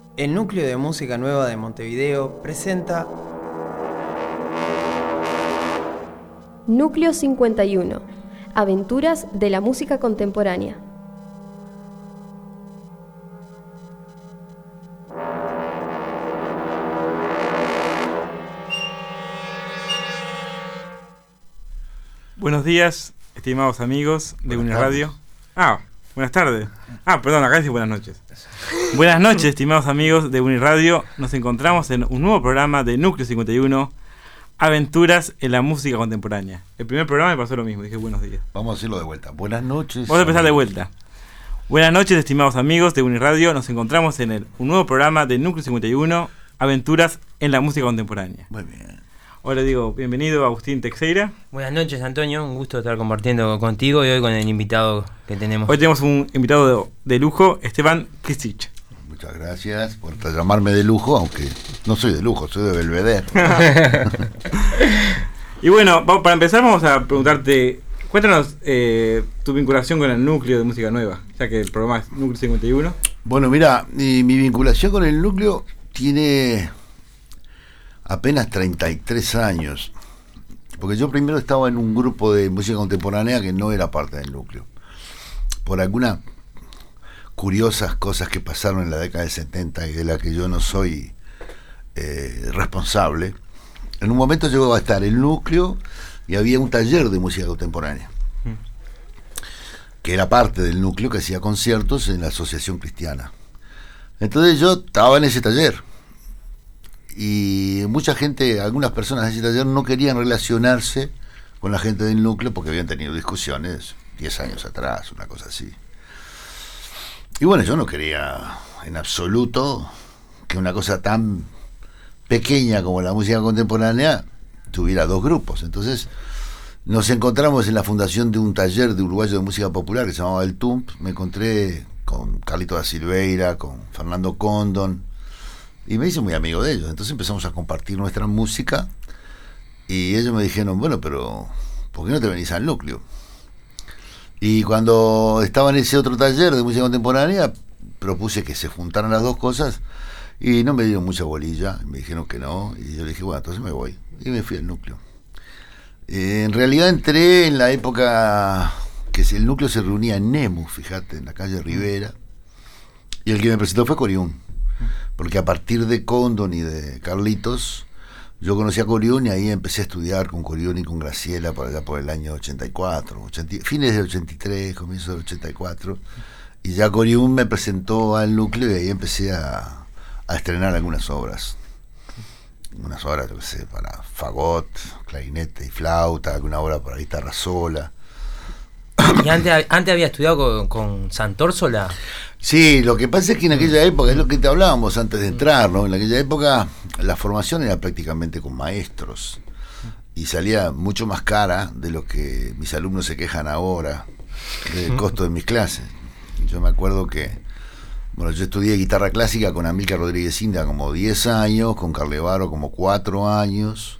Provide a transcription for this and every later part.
El Núcleo de Música Nueva de Montevideo presenta Núcleo 51. Aventuras de la música contemporánea. Buenos días, estimados amigos de Uniradio. Buenas tardes. Perdón, acá dice buenas noches. Buenas noches, estimados amigos de Uniradio. Nos encontramos en un nuevo programa de Núcleo 51, Aventuras en la música contemporánea. El primer programa me pasó lo mismo, dije buenos días. Vamos a decirlo de vuelta. Buenas noches. Vamos a empezar de vuelta. Buenas noches, estimados amigos de Uniradio. Nos encontramos en un nuevo programa de Núcleo 51, Aventuras en la música contemporánea. Muy bien. Hola, digo, bienvenido Agustín Teixeira. Buenas noches, Antonio, un gusto estar compartiendo contigo y hoy con el invitado que tenemos. Hoy tenemos un invitado de lujo, Esteban Krstić. Muchas gracias por llamarme de lujo, aunque no soy de lujo, soy de Belvedere. Y bueno, para empezar vamos a preguntarte, cuéntanos tu vinculación con el Núcleo de Música Nueva, ya que el programa es Núcleo 51. Bueno, mira, mi vinculación con el Núcleo tiene apenas 33 años, porque yo primero estaba en un grupo de música contemporánea que no era parte del Núcleo. Por algunas curiosas cosas que pasaron en la década del 70 y de la que yo no soy responsable, en un momento llegó a estar el Núcleo y había un taller de música contemporánea, que era parte del Núcleo, que hacía conciertos en la Asociación Cristiana. Entonces yo estaba en ese taller. Y mucha gente, algunas personas de ese taller no querían relacionarse con la gente del Núcleo porque habían tenido discusiones 10 años atrás, una cosa así. Y bueno, yo no quería en absoluto que una cosa tan pequeña como la música contemporánea tuviera dos grupos. Entonces nos encontramos en la fundación de un taller de uruguayo de música popular que se llamaba El TUMP. Me encontré con Carlito da Silveira, con Fernando Condon, y me hice muy amigo de ellos. Entonces empezamos a compartir nuestra música y ellos me dijeron, bueno, pero ¿por qué no te venís al Núcleo? Y cuando estaba en ese otro taller de música contemporánea propuse que se juntaran las dos cosas y no me dieron mucha bolilla, me dijeron que no, y yo le dije, bueno, entonces me voy, y me fui al Núcleo. En realidad entré en la época que el Núcleo se reunía en Nemu, fíjate, en la calle Rivera, y el que me presentó fue Coriún, porque a partir de Condon y de Carlitos yo conocí a Coriún y ahí empecé a estudiar con Coriún y con Graciela por allá por el año 84, fines del 83, comienzo del 84, y ya Coriún me presentó al Núcleo y ahí empecé a estrenar algunas obras, yo qué sé, para fagot, clarinete y flauta, alguna obra para guitarra sola. ¿Y antes había estudiado con Santórsola? Sí, lo que pasa es que en aquella época, es lo que te hablábamos antes de entrar, ¿no? En aquella época la formación era prácticamente con maestros y salía mucho más cara de lo que mis alumnos se quejan ahora del costo de mis clases. Yo me acuerdo que, bueno, yo estudié guitarra clásica con Amílcar Rodríguez Inda como 10 años, con Carlevaro como 4 años,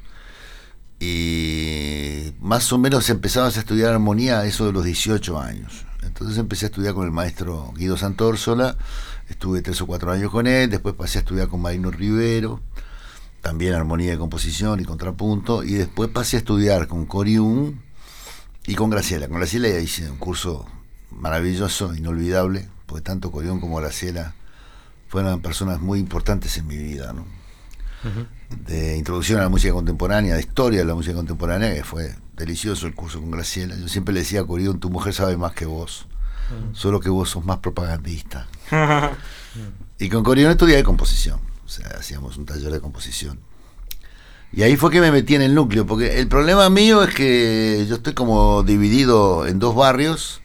y más o menos empezabas a estudiar armonía a eso de los 18 años. Entonces empecé a estudiar con el maestro Guido Santórsola, estuve 3 o 4 años con él, después pasé a estudiar con Marino Rivero, también armonía de composición y contrapunto, y después pasé a estudiar con Coriún y con Graciela. Con Graciela ya hice un curso maravilloso, inolvidable, porque tanto Coriún como Graciela fueron personas muy importantes en mi vida, ¿no? De introducción a la música contemporánea, de historia de la música contemporánea, que fue delicioso el curso con Graciela. Yo siempre le decía a Coriún, tu mujer sabe más que vos, solo que vos sos más propagandista. Y con Coriún estudié de composición, o sea, hacíamos un taller de composición. Y ahí fue que me metí en el Núcleo, porque el problema mío es que yo estoy como dividido en dos barrios,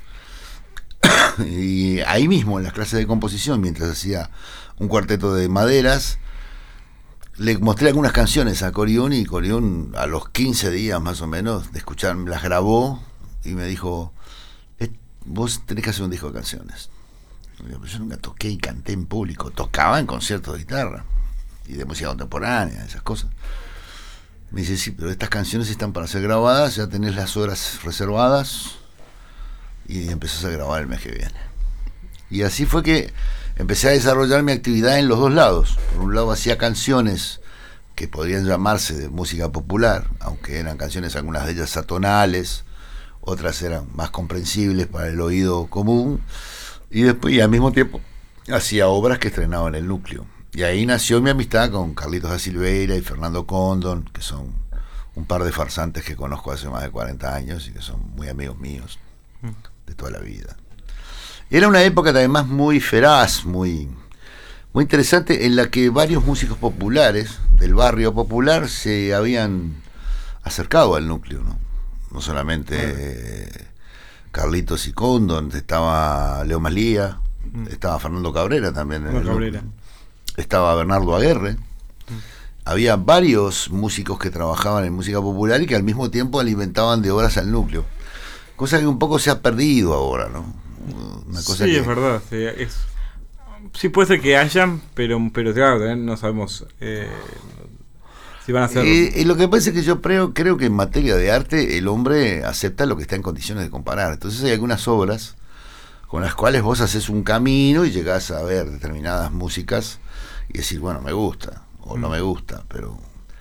y ahí mismo en las clases de composición, mientras hacía un cuarteto de maderas, le mostré algunas canciones a Coriún y Coriún a los 15 días más o menos de escuchar, las grabó y me dijo, vos tenés que hacer un disco de canciones. Yo nunca toqué y canté en público, tocaba en conciertos de guitarra y de música contemporánea, esas cosas. Me dice, sí, pero estas canciones están para ser grabadas, ya tenés las horas reservadas y empezás a grabar el mes que viene. Y así fue que empecé a desarrollar mi actividad en los dos lados. Por un lado hacía canciones que podrían llamarse de música popular, aunque eran canciones, algunas de ellas atonales, otras eran más comprensibles para el oído común, y después, y al mismo tiempo, hacía obras que estrenaba en el núcleo. Y ahí nació mi amistad con Carlitos da Silveira y Fernando Condon, que son un par de farsantes que conozco hace más de 40 años y que son muy amigos míos de toda la vida. Era una época además muy feraz, muy interesante, en la que varios músicos populares del barrio popular se habían acercado al núcleo, no solamente Carlitos y Condon, estaba Leo Maslía, estaba Fernando Cabrera también en el núcleo, estaba Bernardo Aguerre. Había varios músicos que trabajaban en música popular y que al mismo tiempo alimentaban de obras al núcleo, cosa que un poco se ha perdido ahora, ¿no? Una cosa sí, que... es verdad. Sí puede ser que hayan, pero claro, también no sabemos si van a ser... lo que pasa es que yo creo que en materia de arte el hombre acepta lo que está en condiciones de comparar. Entonces hay algunas obras con las cuales vos haces un camino y llegás a ver determinadas músicas y decir, bueno, me gusta o no me gusta, pero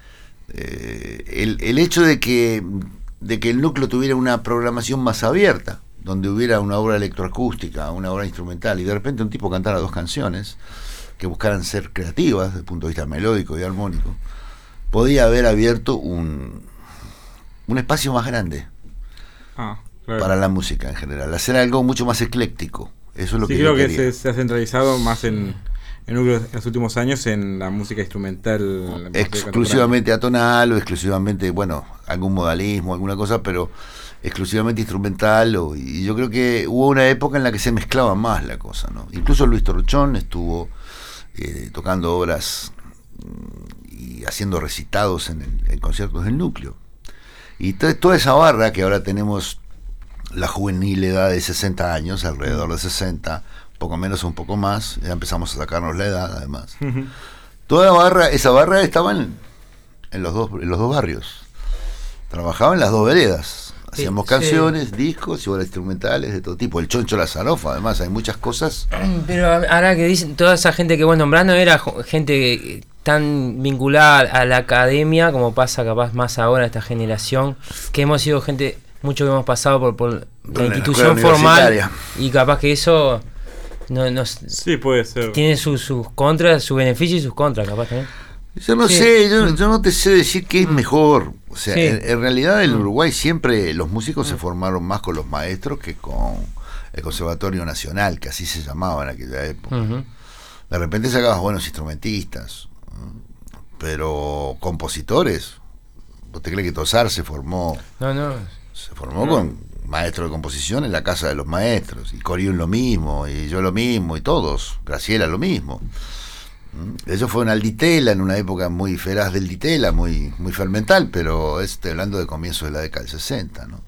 el hecho de que el núcleo tuviera una programación más abierta, donde hubiera una obra electroacústica, una obra instrumental, y de repente un tipo cantara dos canciones que buscaran ser creativas desde el punto de vista melódico y armónico, podía haber abierto un espacio más grande para la música en general, hacer algo mucho más ecléctico. Eso es lo que creo yo que quería. se ha centralizado más en los últimos años en la música instrumental, exclusivamente atonal o exclusivamente, bueno, algún modalismo, alguna cosa, pero exclusivamente instrumental, y yo creo que hubo una época en la que se mezclaba más la cosa, ¿no? Incluso Luis Torchón estuvo tocando obras y haciendo recitados en conciertos del núcleo, y toda esa barra que ahora tenemos la juvenil edad de 60 años, alrededor de 60, poco menos o un poco más, ya empezamos a sacarnos la edad además. Toda esa barra estaba en los dos barrios, trabajaba en las dos veredas. Hacíamos canciones, discos y obras instrumentales de todo tipo. El Choncho Lazaroff, además, hay muchas cosas. Pero ahora que dicen, toda esa gente que vos nombrando era gente tan vinculada a la academia como pasa capaz más ahora esta generación, que hemos sido gente, mucho que hemos pasado por la institución formal, y capaz que eso no sí, puede ser. Tiene sus contras, sus beneficios y sus contras, capaz también. Yo no sé, yo no te sé decir qué es mejor. O sea, en realidad en Uruguay siempre los músicos se formaron más con los maestros que con el Conservatorio Nacional, que así se llamaba en aquella época. De repente sacabas buenos instrumentistas, pero compositores. ¿Vos te crees que Tosar se formó? Se formó con maestro de composición en la casa de los maestros, y Coriún lo mismo, y yo lo mismo, y todos, Graciela lo mismo. Ellos fueron al Ditela en una época muy feraz del Ditela, muy fermental, pero estoy hablando de comienzos de la década del 60, ¿no?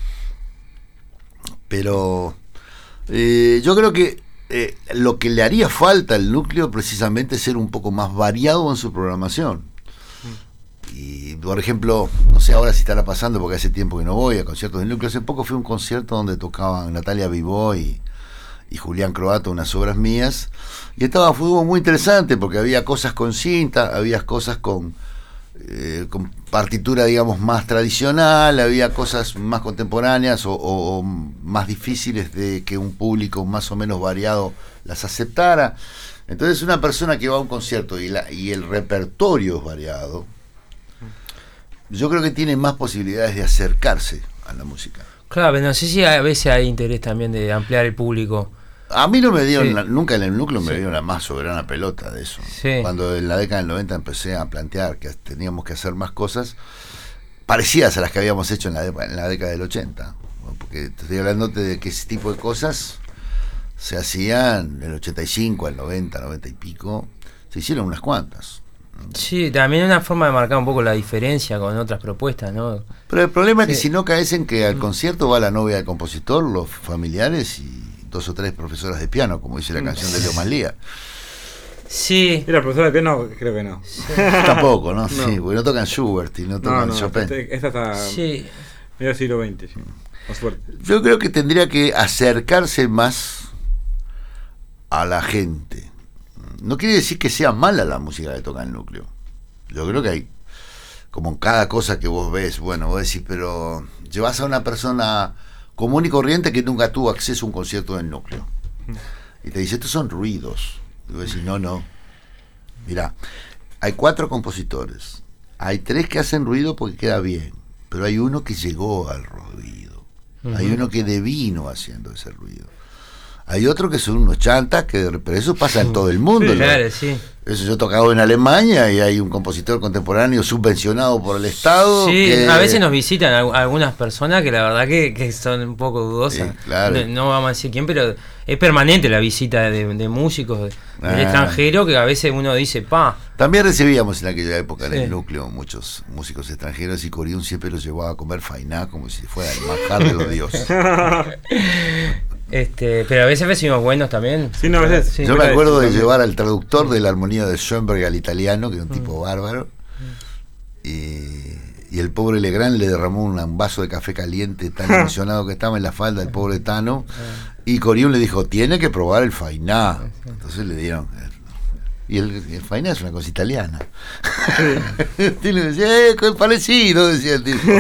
Pero yo creo que lo que le haría falta al núcleo precisamente es ser un poco más variado en su programación. Y por ejemplo, no sé ahora si estará pasando porque hace tiempo que no voy a conciertos del núcleo. Hace poco fui a un concierto donde tocaban Natalia Vivó y Julián Croato, unas obras mías, y fue muy interesante porque había cosas con cinta, había cosas con partitura, digamos, más tradicional, había cosas más contemporáneas o más difíciles de que un público más o menos variado las aceptara. Entonces una persona que va a un concierto y el repertorio es variado, yo creo que tiene más posibilidades de acercarse a la música. Claro, pero no sé si a veces hay interés también de ampliar el público. A mí no me dieron, nunca en el núcleo me dieron la más soberana pelota de eso. Cuando en la década del 90 empecé a plantear que teníamos que hacer más cosas parecidas a las que habíamos hecho en la década del 80, porque te estoy hablando de que ese tipo de cosas se hacían en el 85, el 90, 90 y pico, se hicieron unas cuantas. Sí, también una forma de marcar un poco la diferencia con otras propuestas, ¿no? Pero el problema es que si no caes en que al concierto va la novia del compositor, los familiares y 2 o 3 profesoras de piano, como dice la canción de Leo Maslía. Sí. ¿Y la profesora de piano? Creo que no. Sí. Tampoco, ¿no? Sí, porque no tocan Schubert y no tocan Chopin. Esta está medio siglo XX, sí. Con suerte. Yo creo que tendría que acercarse más a la gente. No quiere decir que sea mala la música que toca el núcleo. Yo creo que hay, como en cada cosa que vos ves, bueno, vos decís, pero llevas a una persona común y corriente que nunca tuvo acceso a un concierto del núcleo. Y te dice, estos son ruidos. Y vos decís, no. Mirá, hay 4 compositores. Hay 3 que hacen ruido porque queda bien. Pero hay uno que llegó al ruido. Hay uno que devino haciendo ese ruido. Hay otro que son unos chantas, pero eso pasa en todo el mundo. Sí, ¿no? claro, sí. Eso yo he tocado en Alemania y hay un compositor contemporáneo subvencionado por el Estado. Sí, que... a veces nos visitan algunas personas que la verdad que son un poco dudosas. Sí, claro. No vamos a decir quién, pero es permanente la visita de músicos del extranjero, que a veces uno dice, También recibíamos en aquella época en Sí. el núcleo muchos músicos extranjeros y Coriún siempre los llevaba a comer fainá como si fuera el manjar de los dioses. pero a veces recibimos buenos también. Sí, no, a veces. Sí. Yo me acuerdo de llevar al traductor de la armonía de Schoenberg al italiano, que era un tipo bárbaro, y el pobre Legrand le derramó un vaso de café caliente, tan emocionado que estaba en la falda del pobre Tano, y Coriún le dijo, tiene que probar el fainá. Entonces le dieron... Y el fainá es una cosa italiana. Y le decía, es parecido, decía el tipo.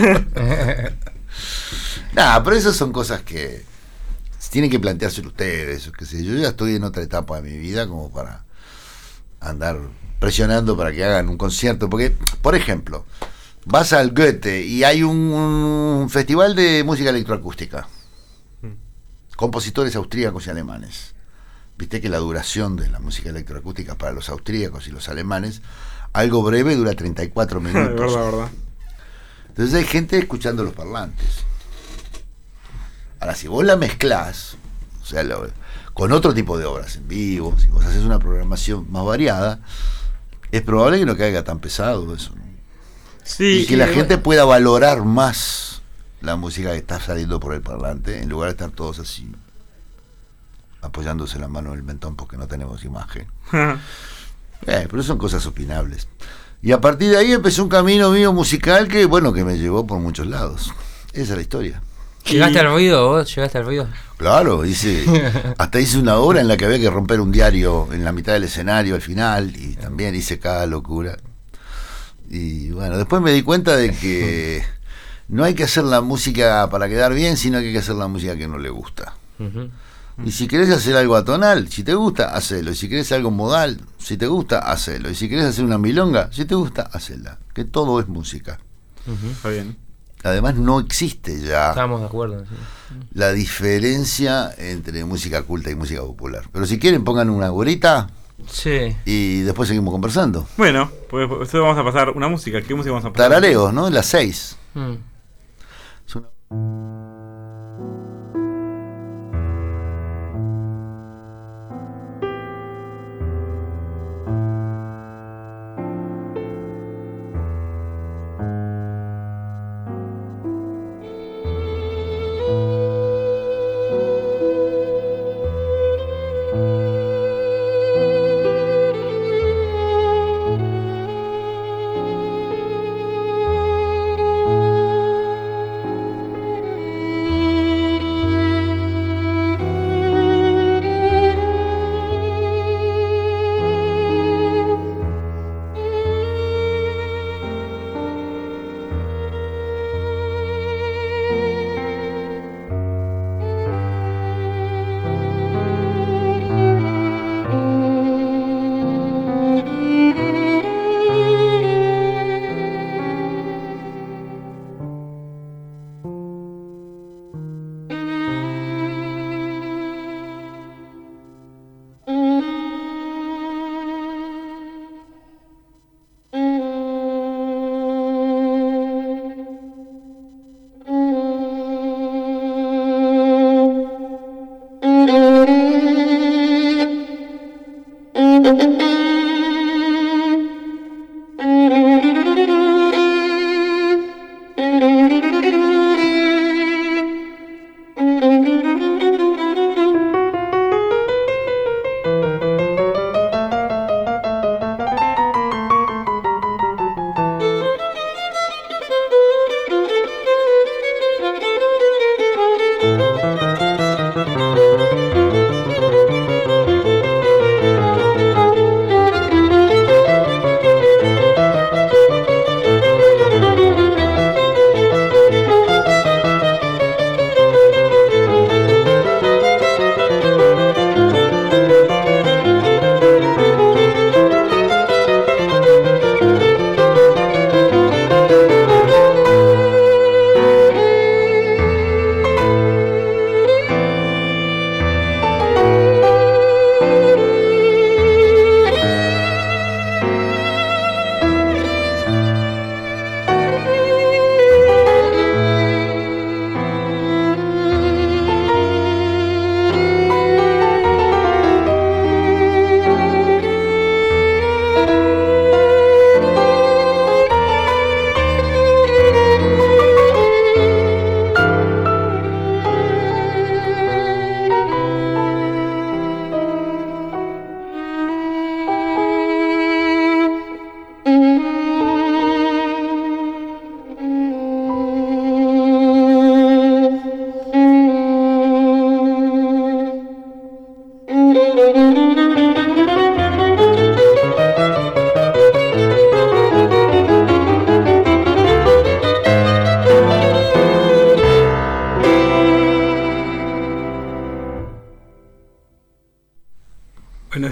Nada, pero esas son cosas que tienen que planteárselo ustedes, qué sé yo. Ya estoy en otra etapa de mi vida como para andar presionando para que hagan un concierto. Porque, por ejemplo, vas al Goethe y hay un festival de música electroacústica. Compositores austríacos y alemanes. Viste que la duración de la música electroacústica para los austríacos y los alemanes, algo breve, dura 34 minutos. verdad. Entonces hay gente escuchando los parlantes. Ahora, si vos la mezclás, o sea, con otro tipo de obras en vivo, si vos haces una programación más variada, es probable que no caiga tan pesado eso, ¿no? Sí, Y que la gente pueda valorar más la música que está saliendo por el parlante, en lugar de estar todos así, apoyándose la mano en el mentón porque no tenemos imagen. Pero son cosas opinables. Y a partir de ahí empezó un camino mío musical que, bueno, que me llevó por muchos lados. Esa es la historia. ¿Llegaste al ruido vos? ¿Llegaste al ruido? Claro, hasta hice una obra en la que había que romper un diario en la mitad del escenario al final, y también hice cada locura. Y bueno, después me di cuenta de que no hay que hacer la música para quedar bien, sino que hay que hacer la música que no le gusta. Y si querés hacer algo atonal, si te gusta, hacelo. Y si querés algo modal, si te gusta, hacelo. Y si querés hacer una milonga, si te gusta, hacela. Que todo es música. Está bien. Además no existe ya Estamos de acuerdo. Sí. la diferencia entre música culta y música popular. Pero si quieren pongan una gorita Sí. y después seguimos conversando. Bueno, pues vamos a pasar una música. ¿Qué música vamos a pasar? Tarareos, ¿no? Las 6. Es una...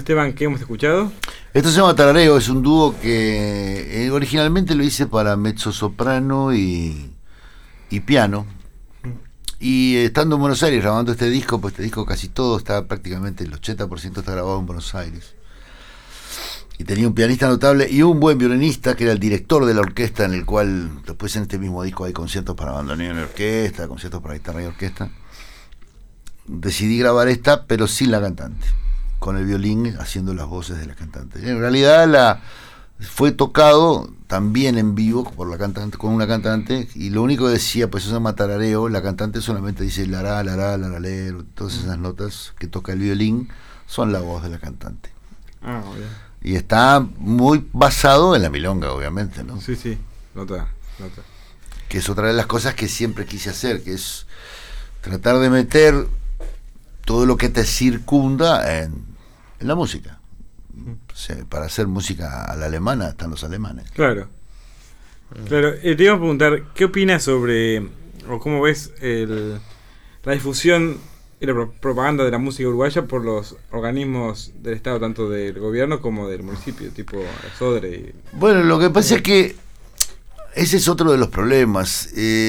Esteban, ¿qué hemos escuchado? Esto se llama Tarareo, es un dúo que originalmente lo hice para mezzosoprano y piano. Y estando en Buenos Aires grabando este disco, pues este disco casi todo está prácticamente, el 80% está grabado en Buenos Aires. Y tenía un pianista notable y un buen violinista que era el director de la orquesta, en el cual después en este mismo disco hay conciertos para bandoneón y orquesta, conciertos para guitarra y orquesta. Decidí grabar esta, pero sin la cantante, con el violín haciendo las voces de la cantante. En realidad fue tocado también en vivo por la cantante, con una cantante, y lo único que decía, pues eso se llama tarareo, la cantante solamente dice lará, lará, laralero, todas esas notas que toca el violín son la voz de la cantante. Ah, bien. Y está muy basado en la milonga, obviamente, ¿no? Sí, nota. Que es otra de las cosas que siempre quise hacer, que es tratar de meter todo lo que te circunda en la música. O sea, para hacer música a la alemana están los alemanes. Claro. Te iba a preguntar, ¿qué opinas sobre, o cómo ves la difusión y la propaganda de la música uruguaya por los organismos del Estado, tanto del gobierno como del municipio, tipo Sodre? Bueno, lo que pasa es que ese es otro de los problemas.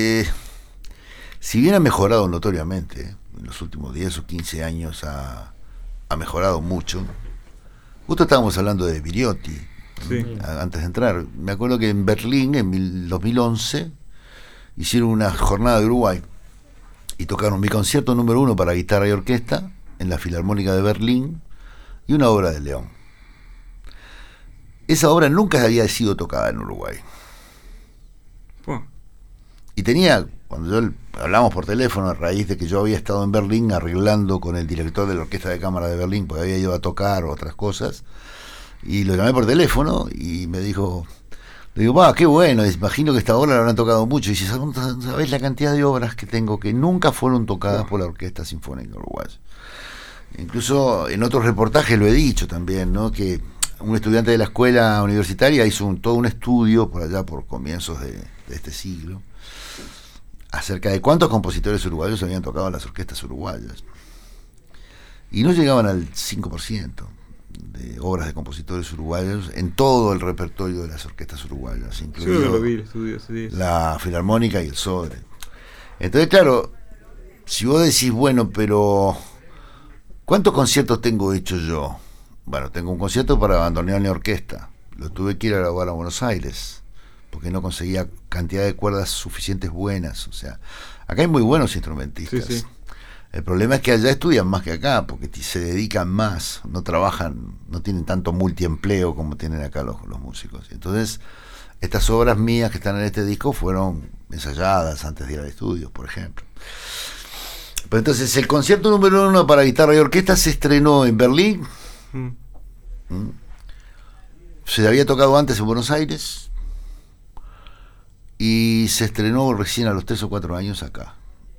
Si bien ha mejorado notoriamente, en los últimos 10 o 15 años ha mejorado mucho. Justo estábamos hablando de Viriotti, sí, antes de entrar. Me acuerdo que en Berlín, en 2011, hicieron una jornada de Uruguay y tocaron mi concierto número 1 para guitarra y orquesta en la Filarmónica de Berlín y una obra de León. Esa obra nunca había sido tocada en Uruguay. Y tenía, cuando hablamos por teléfono a raíz de que yo había estado en Berlín arreglando con el director de la Orquesta de Cámara de Berlín, porque había ido a tocar otras cosas, y lo llamé por teléfono y me dijo, le digo, qué bueno, imagino que esta obra la habrán tocado mucho. Y dice, ¿sabés la cantidad de obras que tengo que nunca fueron tocadas por la Orquesta Sinfónica Uruguaya? Incluso en otros reportajes lo he dicho también, ¿no? Que un estudiante de la escuela universitaria hizo todo un estudio por allá, por comienzos de este siglo, acerca de cuántos compositores uruguayos habían tocado en las orquestas uruguayas. Y no llegaban al 5% de obras de compositores uruguayos en todo el repertorio de las orquestas uruguayas, incluido la Filarmónica y el Sodre. Entonces, claro, si vos decís, bueno, pero ¿cuántos conciertos tengo hechos yo? Bueno, tengo un concierto para bandoneón y orquesta. Lo tuve que ir a grabar a Buenos Aires porque no conseguía cantidad de cuerdas suficientes buenas. O sea, acá hay muy buenos instrumentistas. Sí. El problema es que allá estudian más que acá, porque se dedican más, no trabajan, no tienen tanto multiempleo como tienen acá los músicos. Entonces, estas obras mías que están en este disco fueron ensayadas antes de ir al estudio, por ejemplo. Pero entonces, el concierto número 1 para guitarra y orquesta se estrenó en Berlín. Se había tocado antes en Buenos Aires y se estrenó recién a los 3 o 4 años acá.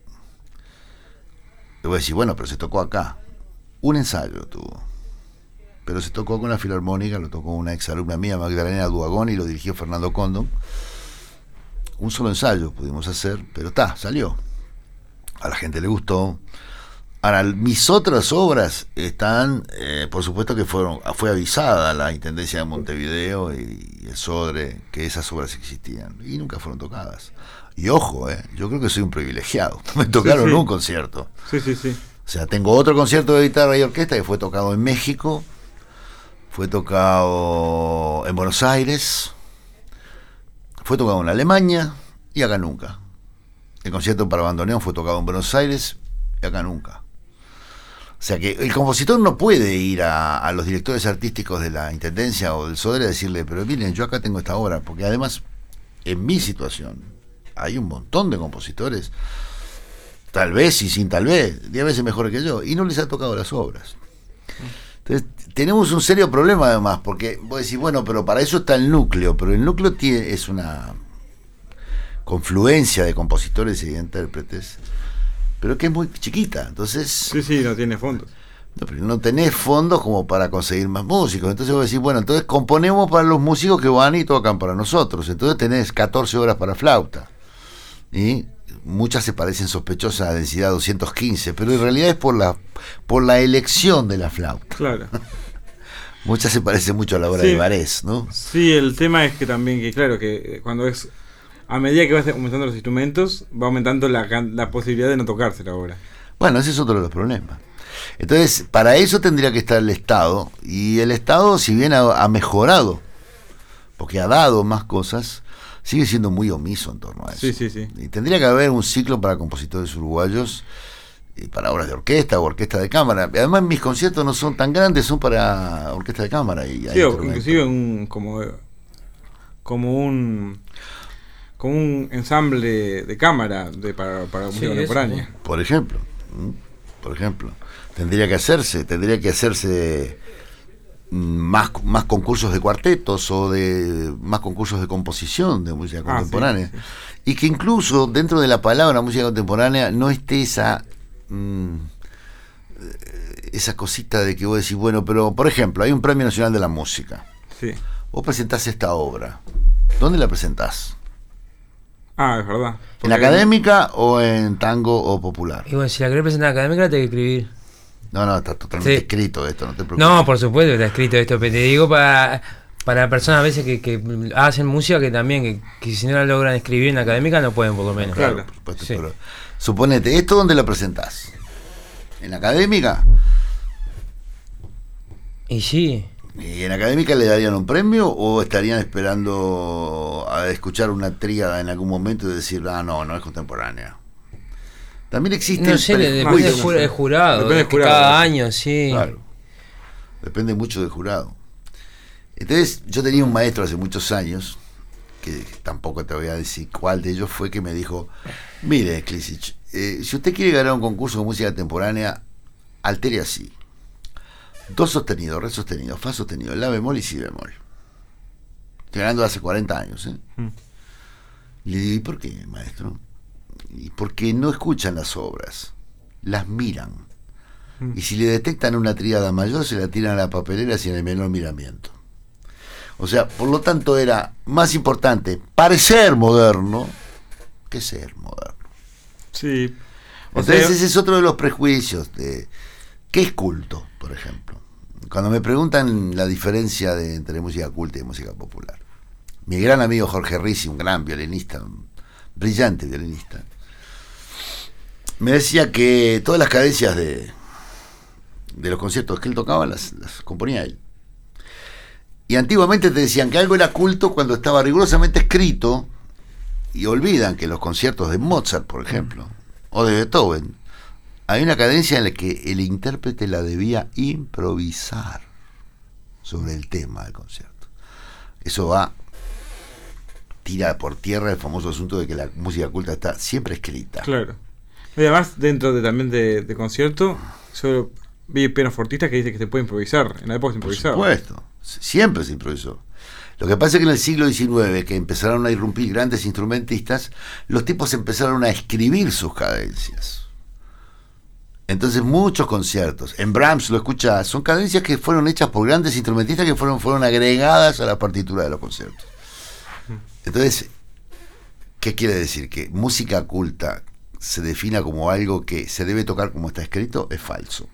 Le voy a decir, bueno, pero se tocó acá. Un ensayo tuvo. Pero se tocó con la Filarmónica, lo tocó una exalumna mía, Magdalena Duagón, y lo dirigió Fernando Condon. Un solo ensayo pudimos hacer, pero salió. A la gente le gustó. Ahora, mis otras obras están, por supuesto que fue avisada la Intendencia de Montevideo y el Sodre que esas obras existían y nunca fueron tocadas. Y ojo, yo creo que soy un privilegiado. Me tocaron un concierto. Sí. O sea, tengo otro concierto de guitarra y orquesta que fue tocado en México, fue tocado en Buenos Aires, fue tocado en Alemania y acá nunca. El concierto para bandoneón fue tocado en Buenos Aires y acá nunca. O sea que el compositor no puede ir a los directores artísticos de la Intendencia o del Sodre a decirle, pero miren, yo acá tengo esta obra, porque además, en mi situación, hay un montón de compositores, tal vez y sin tal vez, 10 veces mejores que yo, y no les ha tocado las obras. Entonces, tenemos un serio problema además, porque vos decís, bueno, pero para eso está el núcleo, pero el núcleo es una confluencia de compositores y de intérpretes, pero que es muy chiquita, entonces... Sí, no tiene fondos. No, pero no tenés fondos como para conseguir más músicos. Entonces vos decís, bueno, entonces componemos para los músicos que van y tocan para nosotros. Entonces tenés 14 horas para flauta. Y muchas se parecen sospechosas a densidad 215, pero en realidad es por la elección de la flauta. Claro. Muchas se parecen mucho a la obra Sí. de Varese, ¿no? Sí, el tema es que también, que claro, que cuando es... A medida que vas aumentando los instrumentos, va aumentando la posibilidad de no tocarse la obra. Bueno, ese es otro de los problemas. Entonces, para eso tendría que estar el Estado. Y el Estado, si bien ha mejorado, porque ha dado más cosas, sigue siendo muy omiso en torno a eso. Sí, sí, sí. Y tendría que haber un ciclo para compositores uruguayos, y para obras de orquesta o orquesta de cámara. Además, mis conciertos no son tan grandes, son para orquesta de cámara. Y hay Sí, o instrumentos. inclusive como un ensamble de cámara para música contemporánea. Por ejemplo, tendría que hacerse más concursos de cuartetos o de más concursos de composición de música contemporánea. Sí, sí. Y que incluso dentro de la palabra música contemporánea no esté esa cosita de que vos decís, bueno, pero por ejemplo, hay un Premio Nacional de la Música. Sí. Vos presentás esta obra. ¿Dónde la presentás? Es verdad. ¿En la académica o en tango o popular? Y bueno, si la querés presentar académica, la tenés que escribir. No, está totalmente Sí. escrito esto, no te preocupes. No, por supuesto que está escrito esto, pero te digo para personas a veces que hacen música que también, que si no la logran escribir en la académica no pueden por lo menos. Claro. Por supuesto, Sí. pero suponete, ¿esto dónde la presentás? ¿En la académica? Y sí, ¿Y en la académica le darían un premio o estarían esperando a escuchar una tríada en algún momento y decir, no es contemporánea? También existe no el sé, depende prejuicio. del jurado, Depende del que jurado, cada sí. año, sí. Claro. Depende mucho del jurado. Entonces, yo tenía un maestro hace muchos años, que tampoco te voy a decir cuál de ellos fue, que me dijo, mire, Klisic, si usted quiere ganar un concurso de música contemporánea, altere así: do sostenido, re sostenido, fa sostenido, la bemol y si bemol. Estoy ganando hace 40 años. Y le digo, ¿y por qué, maestro? Y porque no escuchan las obras, las miran. Y si le detectan una tríada mayor, se la tiran a la papelera sin el menor miramiento. O sea, por lo tanto, era más importante parecer moderno que ser moderno. Sí. Entonces, ese es otro de los prejuicios de ¿qué es culto, por ejemplo? Cuando me preguntan la diferencia entre música culta y música popular, mi gran amigo Jorge Ricci, un gran violinista, un brillante violinista, me decía que todas las cadencias de los conciertos que él tocaba las componía él. Y antiguamente te decían que algo era culto cuando estaba rigurosamente escrito, y olvidan que los conciertos de Mozart, por ejemplo, o de Beethoven, hay una cadencia en la que el intérprete la debía improvisar sobre el tema del concierto. Eso tira por tierra el famoso asunto de que la música culta está siempre escrita. Claro. Y además, dentro también de concierto, yo vi pianofortistas que dicen que se puede improvisar. En la época se Por improvisaba. supuesto, siempre se improvisó. Lo que pasa es que en el siglo XIX, que empezaron a irrumpir grandes instrumentistas, los tipos empezaron a escribir sus cadencias. Entonces muchos conciertos, en Brahms lo escuchás, son cadencias que fueron hechas por grandes instrumentistas que fueron agregadas a la partitura de los conciertos. Entonces, ¿qué quiere decir? Que música culta se defina como algo que se debe tocar como está escrito, es falso.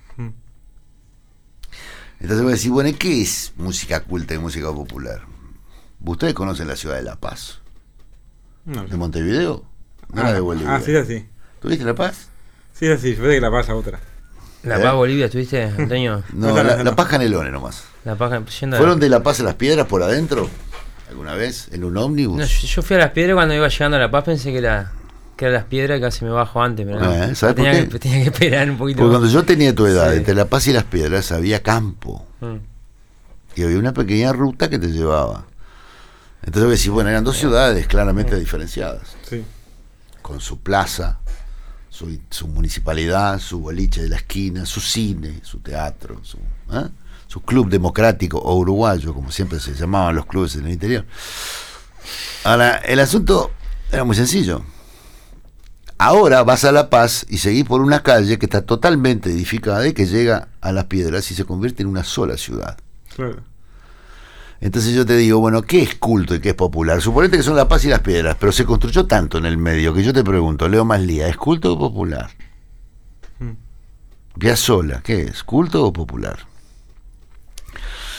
Entonces voy a decir, bueno, ¿y qué es música culta y música popular? ¿Ustedes conocen la ciudad de La Paz? No, ¿De Montevideo? No la de Bolivia. sí, es así. ¿Tuviste La Paz? Sí, es así. Yo pensé que La Paz a otra. ¿La Paz Bolivia tuviste, Antonio? No, La Paz Canelones nomás. La Paz yendo ¿Fueron de La Paz a Las Piedras por adentro? ¿Alguna vez? ¿En un ómnibus? No, yo fui a Las Piedras cuando iba llegando a La Paz, pensé que era Las Piedras, casi me bajo antes, pero no. ¿Sabes por qué? Tenía que esperar un poquito Porque más. cuando yo tenía tu edad, Sí. entre La Paz y Las Piedras había campo. Y había una pequeña ruta que te llevaba. Entonces voy a decir, bueno, eran dos ciudades claramente diferenciadas, Sí. con su plaza, su municipalidad, su boliche de la esquina, su cine, su teatro, su club democrático o uruguayo, como siempre se llamaban los clubes en el interior. Ahora, el asunto era muy sencillo. Ahora vas a La Paz y seguís por una calle que está totalmente edificada y que llega a Las Piedras y se convierte en una sola ciudad. Claro. Entonces yo te digo, bueno, ¿qué es culto y qué es popular? Suponete que son La Paz y Las Piedras, pero se construyó tanto en el medio que yo te pregunto, Leo Maslía, ¿es culto o popular? Piazzolla, ¿qué es? ¿Culto o popular?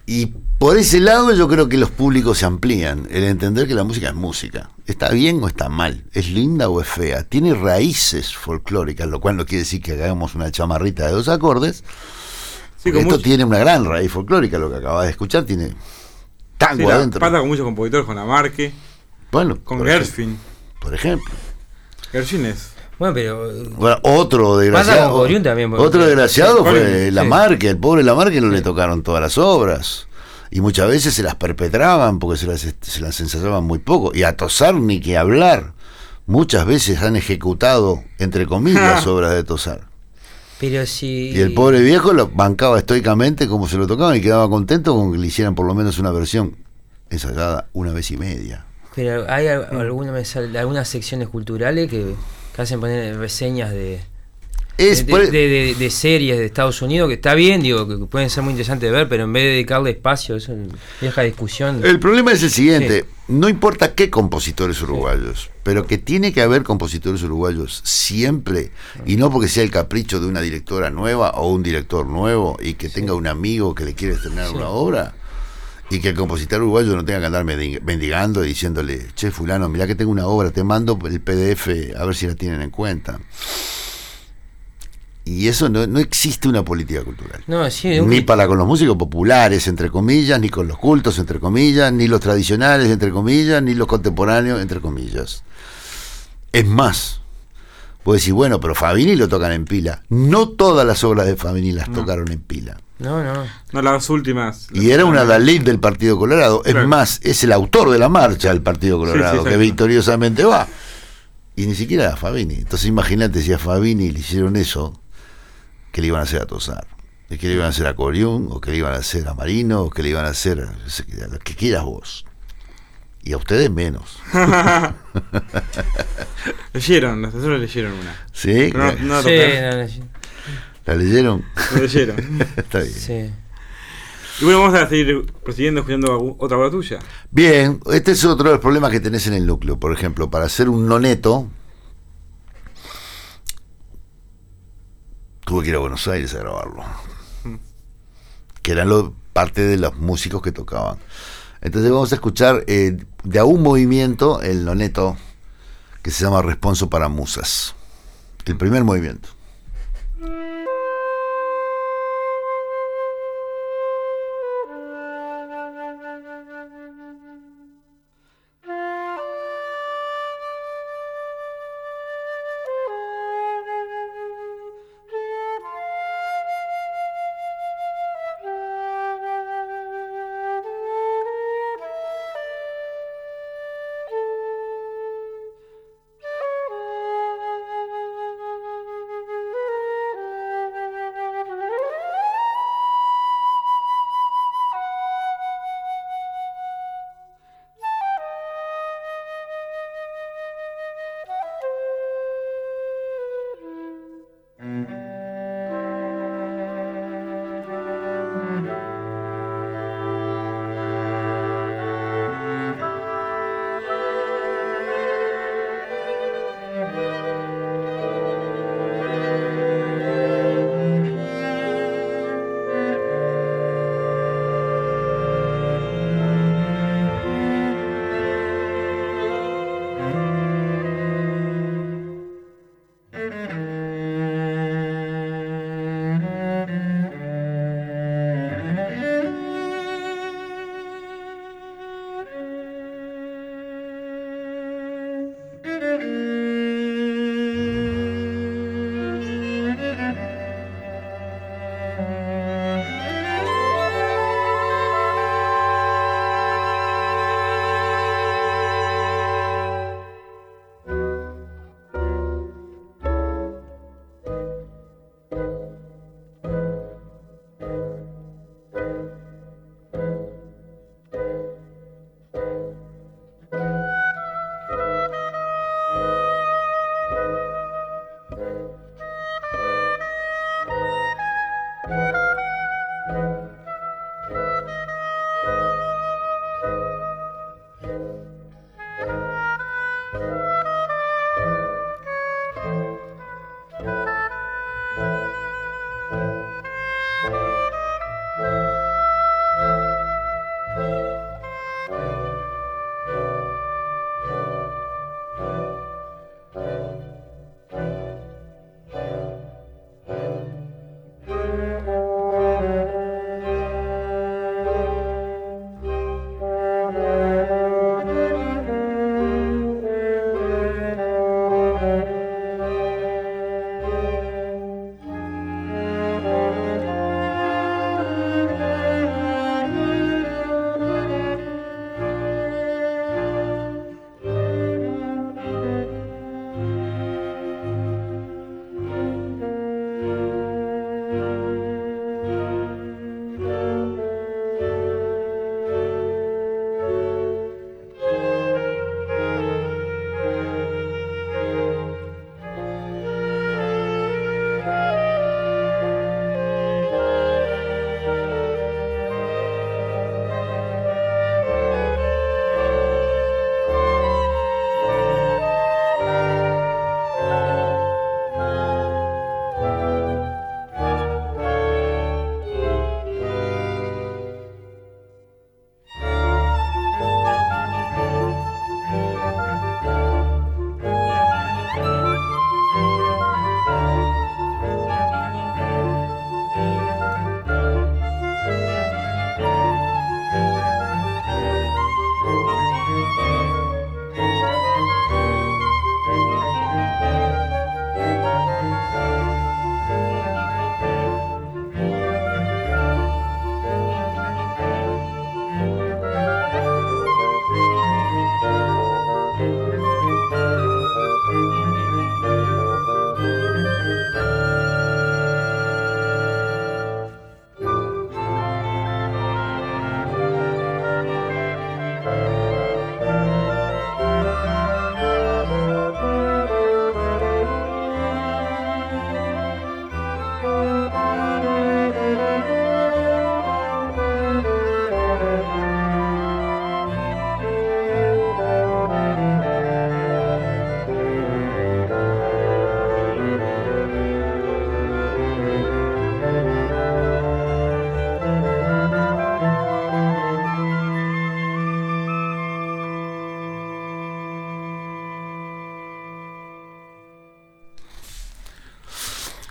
Y por ese lado yo creo que los públicos se amplían, el entender que la música es música. ¿Está bien o está mal? ¿Es linda o es fea? Tiene raíces folclóricas, lo cual no quiere decir que hagamos una chamarrita de 2 acordes. Sí, Esto tiene una gran raíz folclórica, lo que acabas de escuchar tiene tango adentro. Pasa con muchos compositores, con Lamarque, Bueno, con Gershwin. Por ejemplo. Gershwin es... Bueno, pero. Bueno, otro desgraciado. Con Coriún también, Otro desgraciado fue sí. Lamarque. El pobre Lamarque no le tocaron todas las obras. Y muchas veces se las perpetraban porque se las ensayaban muy poco. Y a Tosar ni que hablar. Muchas veces han ejecutado, entre comillas, obras de Tosar. Pero si. Y el pobre viejo lo bancaba estoicamente como se lo tocaban y quedaba contento con que le hicieran por lo menos una versión ensayada 1 vez y media. Pero hay algunas secciones culturales que hacen poner reseñas de series de Estados Unidos, que está bien, digo, que pueden ser muy interesantes de ver, pero en vez de dedicarle espacio, eso es vieja discusión. El problema es el siguiente, no importa qué compositores uruguayos, pero que tiene que haber compositores uruguayos siempre, y no porque sea el capricho de una directora nueva o un director nuevo y que tenga un amigo que le quiere estrenar una obra, y que el compositor uruguayo no tenga que andar mendigando y diciéndole, che, fulano, mirá que tengo una obra, te mando el PDF a ver si la tienen en cuenta. Y eso no existe una política cultural. No, sí, ni para con los músicos populares, entre comillas, ni con los cultos, entre comillas, ni los tradicionales, entre comillas, ni los contemporáneos, entre comillas. Es más, puedes decir, bueno, pero Fabini lo tocan en pila. No todas las obras de Fabini las tocaron en pila. No, las últimas. Y era una Dalí del Partido Colorado. Es más, es el autor de la marcha del Partido Colorado, que victoriosamente va. Y ni siquiera a Fabini. Entonces imagínate si a Fabini le hicieron eso, que le iban a hacer a Tosar, que le iban a hacer a Coriún, o que le iban a hacer a Marino, o que le iban a hacer a lo que quieras vos. Y a ustedes menos. Leyeron, los asesores leyeron una. ¿Sí? ¿La leyeron? La leyeron. Está bien. Sí. Y bueno, vamos a seguir prosiguiendo escuchando otra obra tuya. Bien, este es otro de los problemas que tenés en el núcleo. Por ejemplo, para hacer un noneto, tuve que ir a Buenos Aires a grabarlo. Que eran parte de los músicos que tocaban. Entonces vamos a escuchar de a un movimiento el noneto que se llama Responso para Musas. El primer movimiento.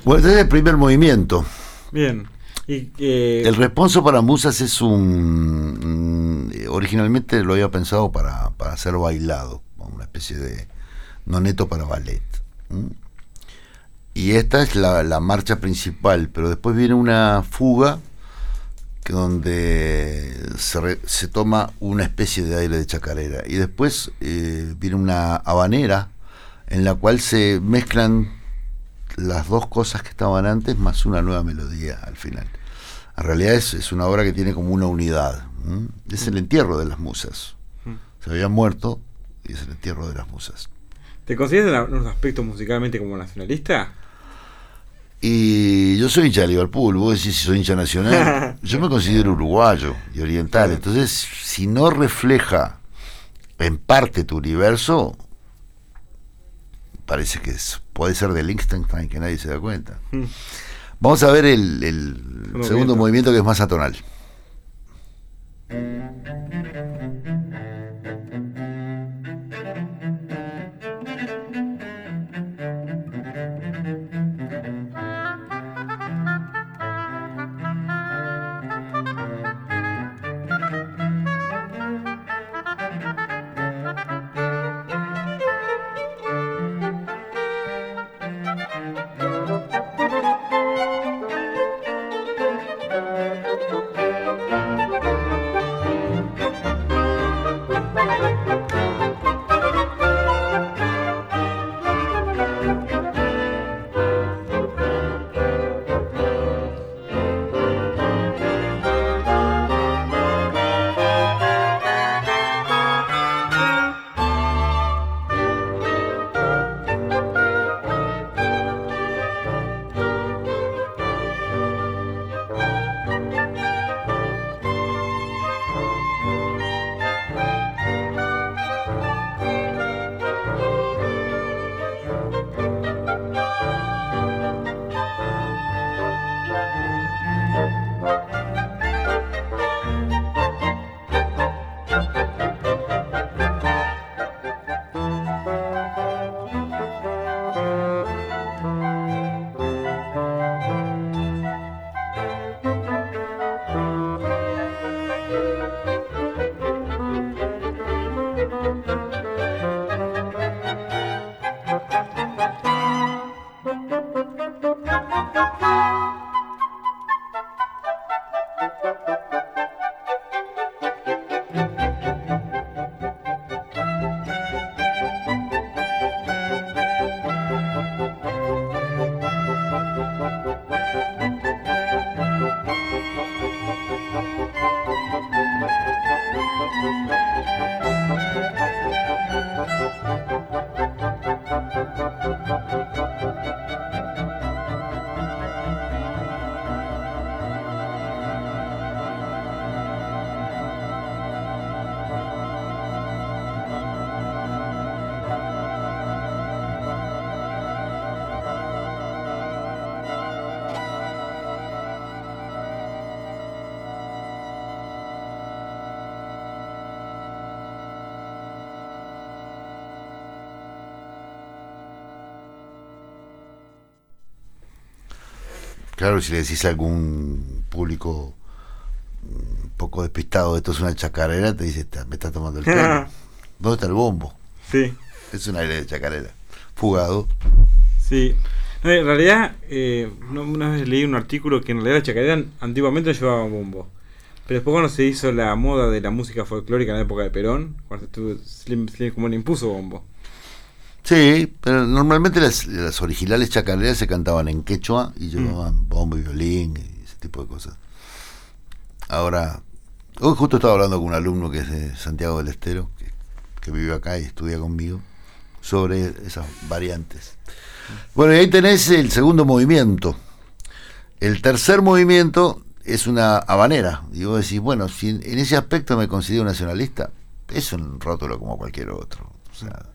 Bueno, este es el primer movimiento. Bien. Y, El responso para musas es originalmente lo había pensado para ser bailado, una especie de noneto para ballet. Y esta es la marcha principal, pero después viene una fuga donde se toma una especie de aire de chacarera, y después viene una habanera en la cual se mezclan las dos cosas que estaban antes más una nueva melodía al final. En realidad es una obra que tiene como una unidad. Es el entierro de las musas. Se habían muerto y es el entierro de las musas. ¿Te consideras en unos aspectos musicalmente como nacionalista? Y yo soy hincha de Liverpool, vos decís si soy hincha nacional. Yo me considero uruguayo y oriental. Entonces, si no refleja en parte tu universo, parece que puede ser de Liechtenstein, que nadie se da cuenta. Vamos a ver el segundo movimiento, que es más atonal. Claro, si le decís a algún público un poco despistado, esto es una chacarera, te dice, me está tomando el pelo. ¿Dónde está el bombo? Sí. Es un aire de chacarera. Fugado. Sí. No, en realidad, una vez leí un artículo que en realidad la chacarera antiguamente no llevaba bombo. Pero después, cuando se hizo la moda de la música folclórica en la época de Perón, cuando estuvo Slim como le impuso bombo. Sí, pero normalmente las originales chacareras se cantaban en quechua y llevaban bombo y violín y ese tipo de cosas. Ahora, hoy justo estaba hablando con un alumno que es de Santiago del Estero, que vive acá y estudia conmigo, sobre esas variantes. Bueno, y ahí tenés el segundo movimiento. El tercer movimiento es una habanera. Y vos decís, bueno, si en ese aspecto me considero nacionalista, es un rótulo como cualquier otro. O sea,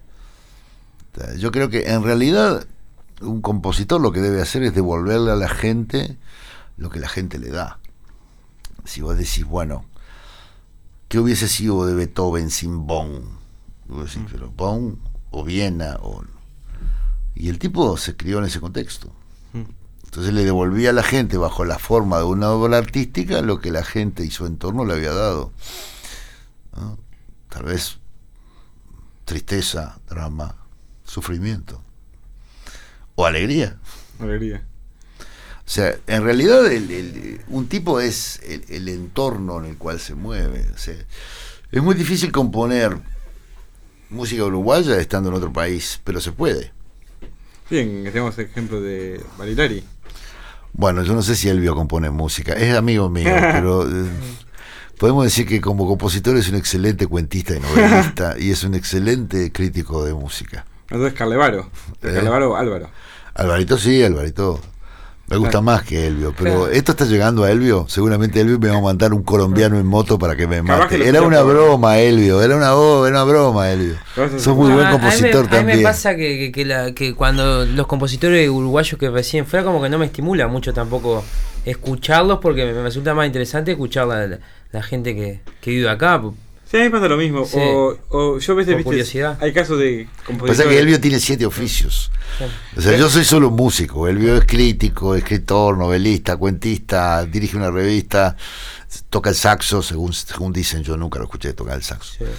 yo creo que en realidad un compositor lo que debe hacer es devolverle a la gente lo que la gente le da. Si vos decís, bueno, ¿qué hubiese sido de Beethoven sin Bonn? Vos decís, pero Bonn o Viena y el tipo se crió en ese contexto. Entonces le devolvía a la gente bajo la forma de una obra artística lo que la gente y su entorno le había dado, ¿no? Tal vez tristeza, drama, sufrimiento o alegría. Alegría. O sea, en realidad un tipo es el entorno en el cual se mueve. O sea, es muy difícil componer música uruguaya estando en otro país, pero se puede. Bien, tenemos el ejemplo de Barilari. Bueno, yo no sé si Elvio compone música, es amigo mío, pero podemos decir que como compositor es un excelente cuentista y novelista y es un excelente crítico de música. Entonces Carlevaro. Carlevaro Álvaro. Alvarito sí, Alvarito. Me gusta más que Elvio, pero esto está llegando a Elvio. Seguramente Elvio me va a mandar un colombiano en moto para que me mate. Era una broma, Elvio. Era una broma, Elvio. Sos muy buen compositor también. A mí me pasa que cuando los compositores uruguayos que recién fuera, como que no me estimula mucho tampoco escucharlos, porque me resulta más interesante escuchar la gente que vive acá. Sí, a mí me pasa lo mismo. Sí. O yo a veces, Por curiosidad. hay casos de compositores. Pasa que Elvio tiene 7 oficios. O sea, yo soy solo un músico. Elvio es crítico, escritor, novelista, cuentista, dirige una revista, toca el saxo, según dicen. Yo nunca lo escuché tocar el saxo. Sí.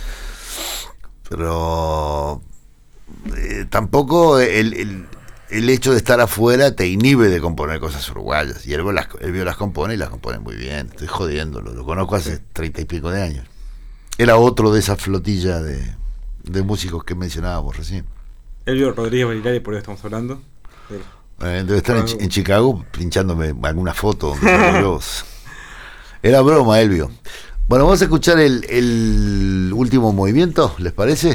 Pero tampoco el hecho de estar afuera te inhibe de componer cosas uruguayas. Y Elvio las compone y las compone muy bien. Estoy jodiéndolo. Lo conozco hace 30 y pico de años. Era otro de esa flotilla de músicos que mencionábamos recién. Elvio Rodríguez Barilari, por eso estamos hablando. Debe estar en Chicago pinchándome alguna foto donde salgo yo. Era broma, Elvio. Bueno, vamos a escuchar el último movimiento, ¿les parece?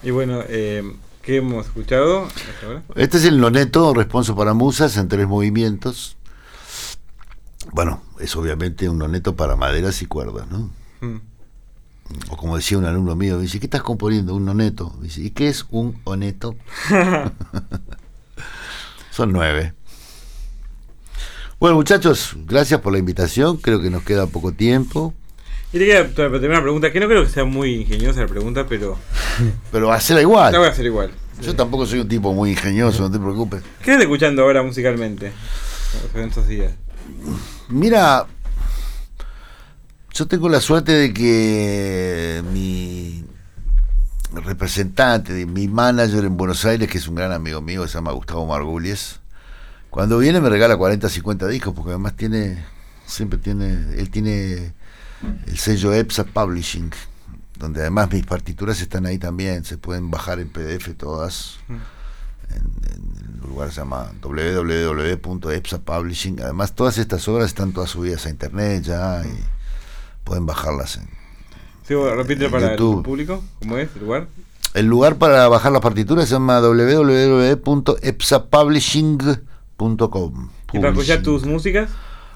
Y bueno, ¿qué hemos escuchado hasta ahora? Este es el noneto, responso para musas en 3 movimientos. Bueno, es obviamente un noneto para maderas y cuerdas, ¿no? O como decía un alumno mío, dice, ¿qué estás componiendo? Un noneto. Dice, ¿y qué es un oneto? Son 9. Bueno, muchachos, gracias por la invitación. Creo que nos queda poco tiempo. Y te queda terminar una pregunta, que no creo que sea muy ingeniosa la pregunta, pero... Pero hacerla igual. La voy a hacer igual. Yo tampoco soy un tipo muy ingenioso, no te preocupes. ¿Qué estás escuchando ahora musicalmente? En estos días. Mira, yo tengo la suerte de que mi representante, mi manager en Buenos Aires, que es un gran amigo mío, que se llama Gustavo Margulies, cuando viene me regala 40, 50 discos, porque además él tiene el sello EPSA Publishing, donde además mis partituras están ahí también, se pueden bajar en PDF todas. En el lugar se llama www.epsapublishing. Además todas estas obras están todas subidas a internet ya y pueden bajarlas en repite para YouTube. El público, ¿cómo es el lugar? El lugar para bajar las partituras se llama www.epsapublishing.com. ¿Y para escuchar tus músicas?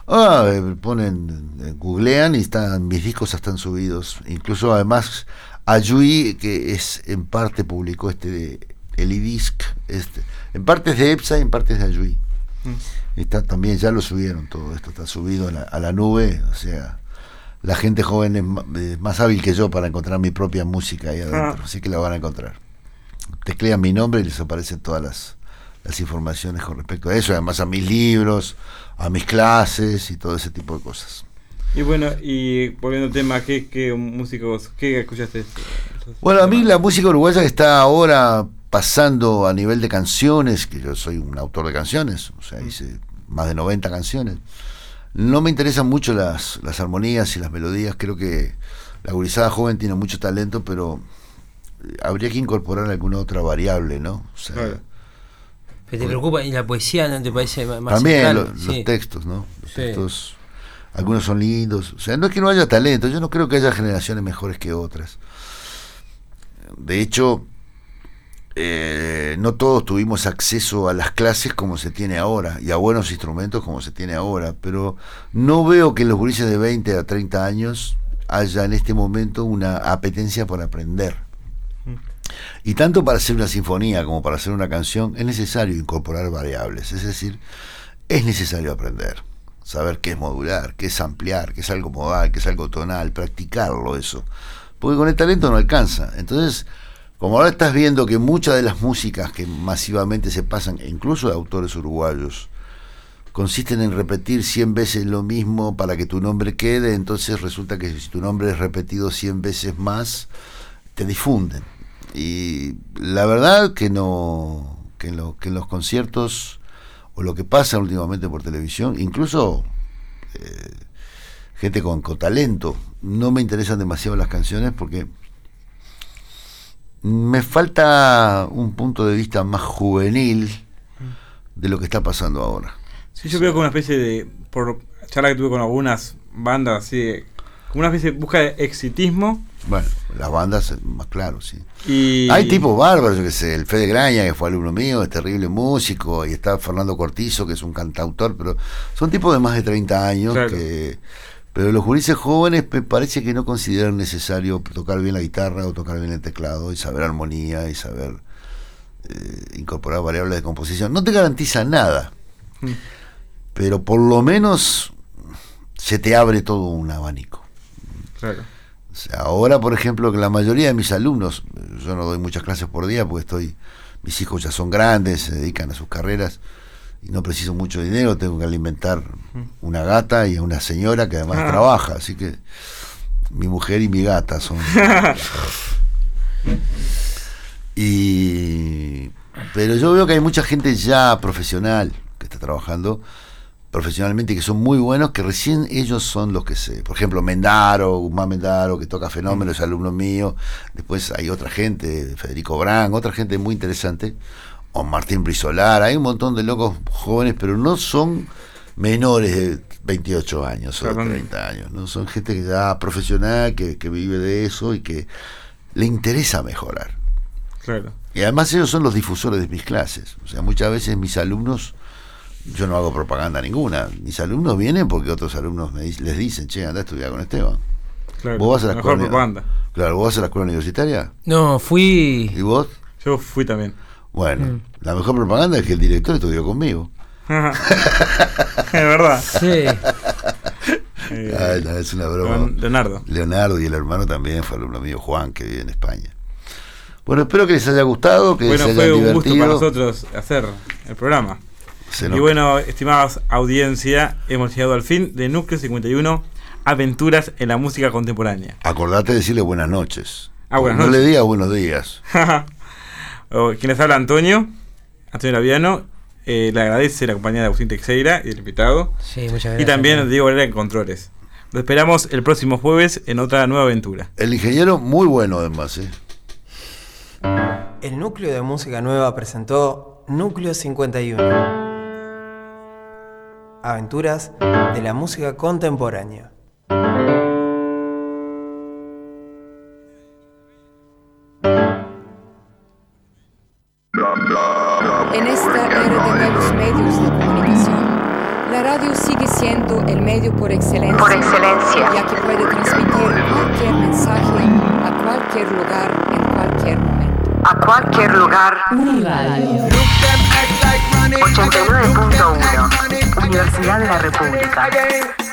Googlean y mis discos están subidos. Incluso además Ayui, que es en parte publicó el iDisc, en partes de EPSA y en partes de Ayui. Está también, ya lo subieron, todo esto está subido a la nube, o sea, la gente joven es más hábil que yo para encontrar mi propia música ahí adentro, así que la van a encontrar. Teclean mi nombre y les aparecen todas las informaciones con respecto a eso, además a mis libros, a mis clases y todo ese tipo de cosas. Y bueno, y volviendo al tema, ¿qué músicos, qué escuchaste? Bueno, a mí la música uruguaya que está ahora pasando a nivel de canciones, que yo soy un autor de canciones, o sea, hice más de 90 canciones, no me interesan mucho las armonías y las melodías. Creo que la gurizada joven tiene mucho talento, pero habría que incorporar alguna otra variable, ¿no? O sea, claro. ¿Pero te preocupa? ¿Y la poesía no te parece más también central? los textos, ¿no? Los textos, algunos son lindos. O sea, no es que no haya talento, yo no creo que haya generaciones mejores que otras. De hecho, no todos tuvimos acceso a las clases como se tiene ahora, y a buenos instrumentos como se tiene ahora, pero no veo que en los gurises de 20 a 30 años haya en este momento una apetencia por aprender. Y tanto para hacer una sinfonía como para hacer una canción es necesario incorporar variables, es decir, es necesario aprender, saber qué es modular, qué es ampliar, qué es algo modal, qué es algo tonal, practicarlo eso, porque con el talento no alcanza. Entonces, como ahora estás viendo que muchas de las músicas que masivamente se pasan, incluso de autores uruguayos, consisten en repetir 100 veces lo mismo para que tu nombre quede, entonces resulta que si tu nombre es repetido 100 veces más, te difunden. Y la verdad que no, que en los conciertos o lo que pasa últimamente por televisión, incluso gente con talento, no me interesan demasiado las canciones porque me falta un punto de vista más juvenil de lo que está pasando ahora. Sí, yo veo como una especie de, por charla que tuve con algunas bandas así, como una especie de busca de exitismo. Bueno, las bandas, más claro, sí. Y hay tipos bárbaros, yo que sé, el Fede Graña, que fue alumno mío, es terrible músico, y está Fernando Cortizo, que es un cantautor, pero son tipos de más de 30 años, claro. Pero los gurises jóvenes me parece que no consideran necesario tocar bien la guitarra o tocar bien el teclado y saber armonía y saber incorporar variables de composición. No te garantiza nada, pero por lo menos se te abre todo un abanico. Claro. O sea, ahora, por ejemplo, que la mayoría de mis alumnos, yo no doy muchas clases por día porque mis hijos ya son grandes, se dedican a sus carreras y no preciso mucho dinero, tengo que alimentar una gata y a una señora que además trabaja, así que mi mujer y mi gata son... Pero yo veo que hay mucha gente ya profesional que está trabajando profesionalmente y que son muy buenos, que recién ellos son los que por ejemplo, Guzmán Mendaro, que toca fenómenos, es alumno mío. Después hay otra gente, Federico Brán, otra gente muy interesante, o Martín Brizolar. Hay un montón de locos jóvenes, pero no son menores de 28 años o de 30 años, ¿no? Son gente que ya profesional, que vive de eso y que le interesa mejorar. Claro. Y además ellos son los difusores de mis clases. O sea, muchas veces mis alumnos, yo no hago propaganda ninguna. Mis alumnos vienen porque otros alumnos les dicen, che, andá a estudiar con Esteban. Claro. ¿Vos vas a la Mejor escuela? propaganda. Claro, ¿vos vas a la escuela universitaria? No, fui... ¿Y vos? Yo fui también. Bueno, la mejor propaganda es que el director estudió conmigo. Es verdad. Sí. No, es una broma. Leonardo. Leonardo y el hermano también fue alumno mío, Juan, que vive en España. Bueno, espero que les haya gustado, que Bueno, se fue hayan un divertido. gusto para nosotros hacer el programa. Y bueno, estimados audiencia, hemos llegado al fin de Núcleo 51, Aventuras en la Música Contemporánea. Acordate de decirle buenas noches. Buenas no noches. le digas buenos días. Quien les habla, Antonio Laviano. Le agradece la compañía de Agustín Teixeira y el invitado. Sí, muchas gracias. Y también Diego Herrera en Controles. Lo esperamos el próximo jueves en otra nueva aventura. El ingeniero muy bueno además, ¿eh? El Núcleo de Música Nueva presentó Núcleo 51. Aventuras de la música contemporánea. En esta era de nuevos medios de comunicación, la radio sigue siendo el medio por excelencia, ya que puede transmitir cualquier mensaje a cualquier lugar, en cualquier momento. A cualquier lugar. Uniradio 89.1, Universidad de la República.